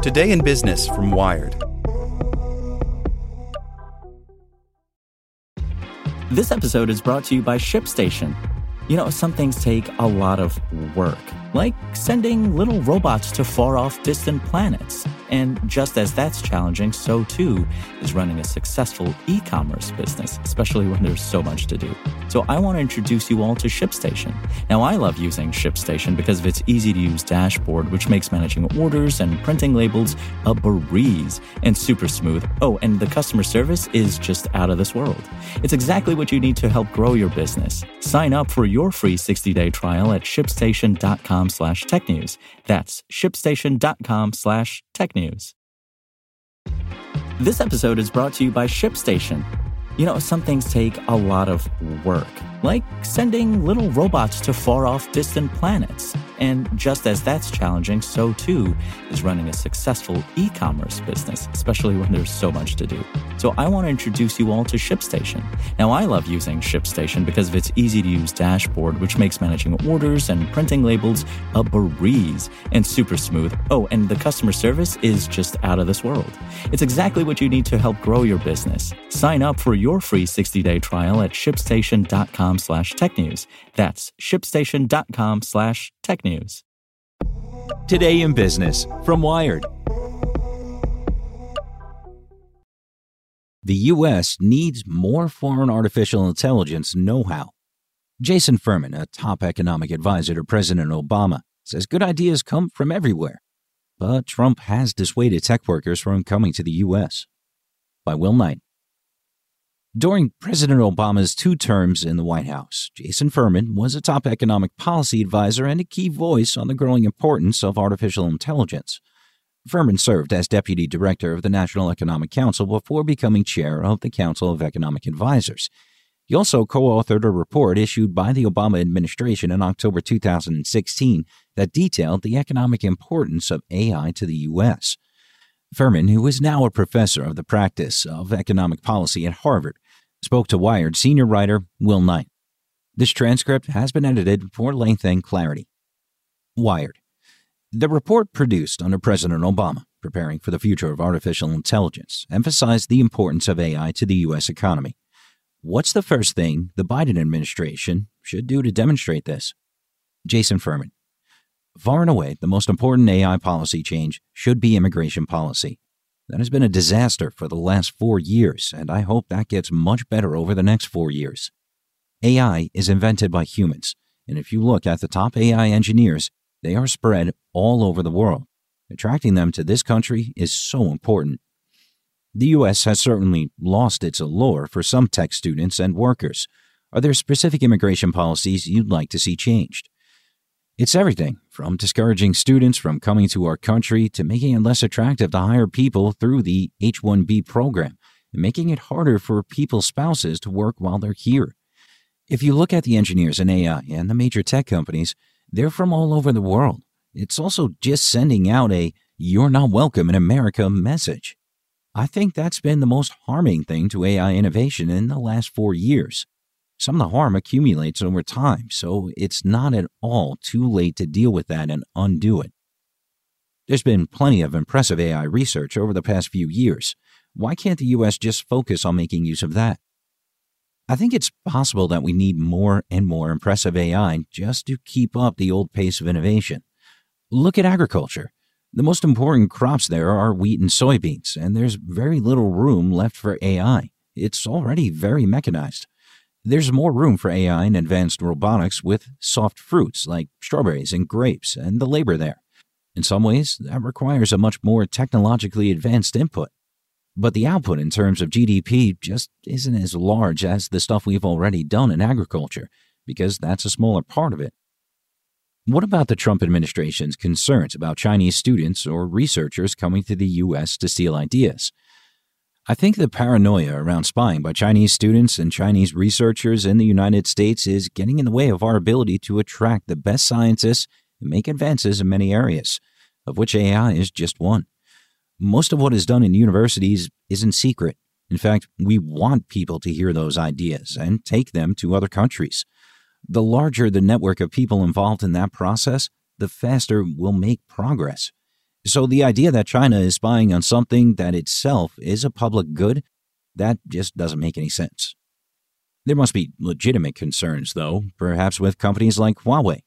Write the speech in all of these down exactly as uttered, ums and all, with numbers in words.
Today in Business from Wired. This episode is brought to you by ShipStation. You know, some things take a lot of work, like sending little robots to far-off distant planets. And just as that's challenging, so too is running a successful e-commerce business, especially when there's so much to do. So I want to introduce you all to ShipStation. Now, I love using ShipStation because of its easy-to-use dashboard, which makes managing orders and printing labels a breeze and super smooth. Oh, and the customer service is just out of this world. It's exactly what you need to help grow your business. Sign up for your free sixty-day trial at shipstation.com slash tech news. That's shipstation.com slash tech news. This episode is brought to you by ShipStation. You know, some things take a lot of work, like sending little robots to far-off distant planets. And just as that's challenging, so too is running a successful e-commerce business, especially when there's so much to do. So I want to introduce you all to ShipStation. Now, I love using ShipStation because of its easy-to-use dashboard, which makes managing orders and printing labels a breeze and super smooth. Oh, and the customer service is just out of this world. It's exactly what you need to help grow your business. Sign up for your free sixty-day trial at shipstation.com slash tech news. That's shipstation.com slash tech news. Today in Business from Wired. The U S needs more foreign artificial intelligence know-how. Jason Furman, a top economic advisor to President Obama, says good ideas come from everywhere. But Trump has dissuaded tech workers from coming to the U S. By Will Knight. During President Obama's two terms in the White House, Jason Furman was a top economic policy advisor and a key voice on the growing importance of artificial intelligence. Furman served as deputy director of the National Economic Council before becoming chair of the Council of Economic Advisors. He also co-authored a report issued by the Obama administration in October two thousand sixteen that detailed the economic importance of A I to the U S. Furman, who is now a professor of the practice of economic policy at Harvard, spoke to Wired senior writer Will Knight. This transcript has been edited for length and clarity. Wired. The report produced under President Obama, preparing for the future of artificial intelligence, emphasized the importance of A I to the U S economy. What's the first thing the Biden administration should do to demonstrate this? Jason Furman. Far and away, the most important A I policy change should be immigration policy. That has been a disaster for the last four years, and I hope that gets much better over the next four years. A I is invented by humans, and if you look at the top A I engineers, they are spread all over the world. Attracting them to this country is so important. The U S has certainly lost its allure for some tech students and workers. Are there specific immigration policies you'd like to see changed? It's everything from discouraging students from coming to our country to making it less attractive to hire people through the H one B program and making it harder for people's spouses to work while they're here. If you look at the engineers in A I and the major tech companies, they're from all over the world. It's also just sending out a "you're not welcome in America" message. I think that's been the most harming thing to A I innovation in the last four years. Some of the harm accumulates over time, so it's not at all too late to deal with that and undo it. There's been plenty of impressive A I research over the past few years. Why can't the U S just focus on making use of that? I think it's possible that we need more and more impressive A I just to keep up the old pace of innovation. Look at agriculture. The most important crops there are wheat and soybeans, and there's very little room left for A I. It's already very mechanized. There's more room for A I in advanced robotics with soft fruits like strawberries and grapes and the labor there. In some ways, that requires a much more technologically advanced input. But the output in terms of G D P just isn't as large as the stuff we've already done in agriculture, because that's a smaller part of it. What about the Trump administration's concerns about Chinese students or researchers coming to the U S to steal ideas? I think the paranoia around spying by Chinese students and Chinese researchers in the United States is getting in the way of our ability to attract the best scientists and make advances in many areas, of which A I is just one. Most of what is done in universities isn't secret. In fact, we want people to hear those ideas and take them to other countries. The larger the network of people involved in that process, the faster we'll make progress. So the idea that China is spying on something that itself is a public good, that just doesn't make any sense. There must be legitimate concerns, though, perhaps with companies like Huawei.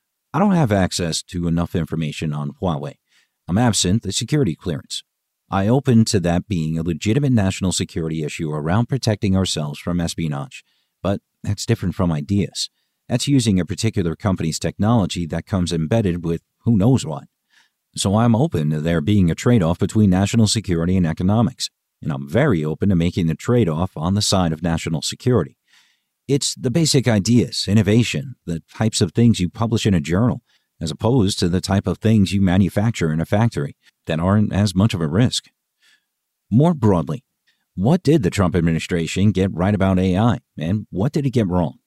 I don't have access to enough information on Huawei. I'm absent the security clearance. I open to that being a legitimate national security issue around protecting ourselves from espionage. But that's different from ideas. That's using a particular company's technology that comes embedded with who knows what. So I'm open to there being a trade-off between national security and economics, and I'm very open to making the trade-off on the side of national security. It's the basic ideas, innovation, the types of things you publish in a journal, as opposed to the type of things you manufacture in a factory that aren't as much of a risk. More broadly, what did the Trump administration get right about A I, and what did it get wrong?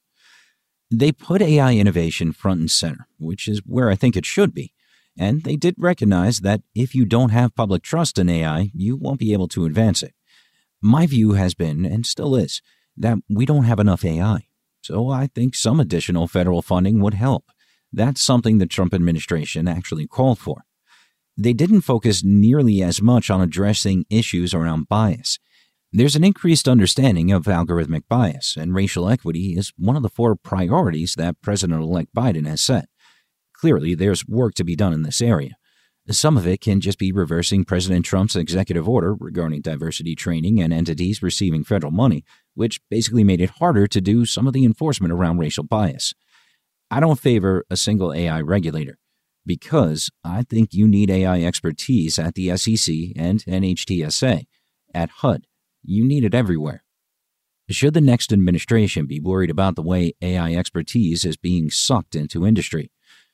They put A I innovation front and center, which is where I think it should be. And they did recognize that if you don't have public trust in A I, you won't be able to advance it. My view has been, and still is, that we don't have enough A I. So I think some additional federal funding would help. That's something the Trump administration actually called for. They didn't focus nearly as much on addressing issues around bias. There's an increased understanding of algorithmic bias, and racial equity is one of the four priorities that President-elect Biden has set. Clearly, there's work to be done in this area. Some of it can just be reversing President Trump's executive order regarding diversity training and entities receiving federal money, which basically made it harder to do some of the enforcement around racial bias. I don't favor a single A I regulator because I think you need A I expertise at the S E C and N H T S A. At H U D, you need it everywhere. Should the next administration be worried about the way A I expertise is being sucked into industry?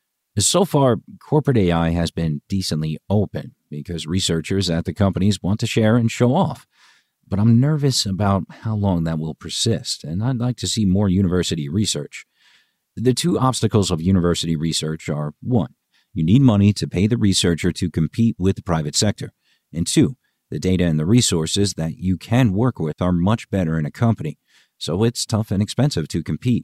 So far, corporate A I has been decently open because researchers at the companies want to share and show off. But I'm nervous about how long that will persist, and I'd like to see more university research. The two obstacles of university research are, one, you need money to pay the researcher to compete with the private sector, and two, the data and the resources that you can work with are much better in a company, so it's tough and expensive to compete.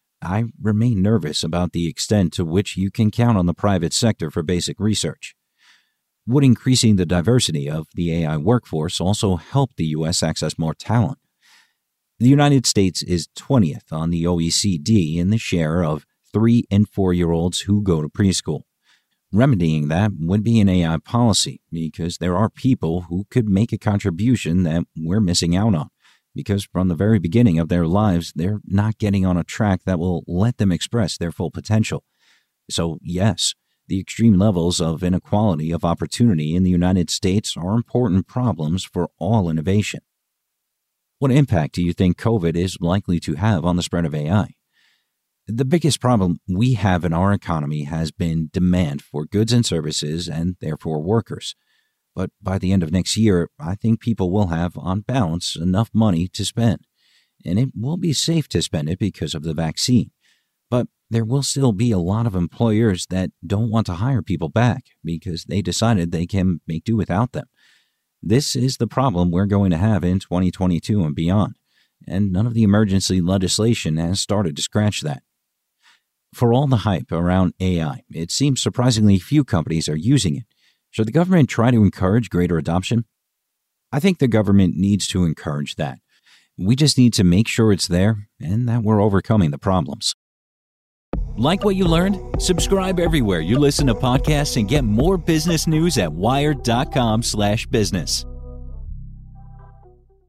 I remain nervous about the extent to which you can count on the private sector for basic research. Would increasing the diversity of the A I workforce also help the U S access more talent? The United States is twentieth on the O E C D in the share of three and four-year-olds who go to preschool. Remedying that would be an A I policy because there are people who could make a contribution that we're missing out on. Because from the very beginning of their lives, they're not getting on a track that will let them express their full potential. So yes, the extreme levels of inequality of opportunity in the United States are important problems for all innovation. What impact do you think COVID is likely to have on the spread of A I? The biggest problem we have in our economy has been demand for goods and services and therefore workers. But by the end of next year, I think people will have, on balance, enough money to spend. And it will be safe to spend it because of the vaccine. But there will still be a lot of employers that don't want to hire people back because they decided they can make do without them. This is the problem we're going to have in twenty twenty-two and beyond. And none of the emergency legislation has started to scratch that. For all the hype around A I, it seems surprisingly few companies are using it. Should the government try to encourage greater adoption? I think the government needs to encourage that. We just need to make sure it's there and that we're overcoming the problems. Like what you learned? Subscribe everywhere you listen to podcasts and get more business news at wired dot com slash business.